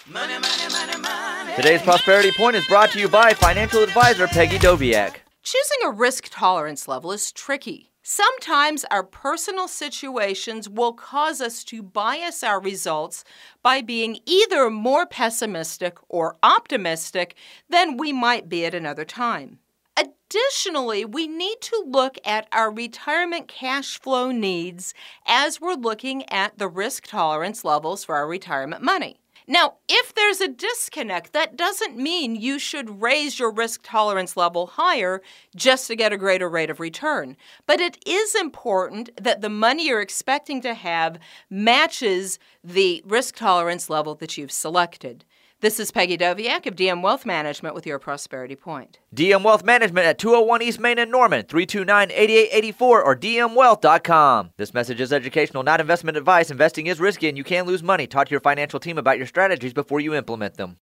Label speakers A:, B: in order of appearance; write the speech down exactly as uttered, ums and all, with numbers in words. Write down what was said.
A: Money, money, money, money.
B: Today's Prosperity Point is brought to you by financial advisor Peggy Doviak.
C: Choosing a risk tolerance level is tricky. Sometimes our personal situations will cause us to bias our results by being either more pessimistic or optimistic than we might be at another time. Additionally, we need to look at our retirement cash flow needs as we're looking at the risk tolerance levels for our retirement money. Now, if there's a disconnect, that doesn't mean you should raise your risk tolerance level higher just to get a greater rate of return. But it is important that the money you're expecting to have matches the risk tolerance level that you've selected. This is Peggy Doviak of D M Wealth Management with your Prosperity Point.
B: D M Wealth Management at two oh one East Main in Norman, three two nine, eight eight eight four or d m wealth dot com. This message is educational, not investment advice. Investing is risky and you can lose money. Talk to your financial team about your strategies before you implement them.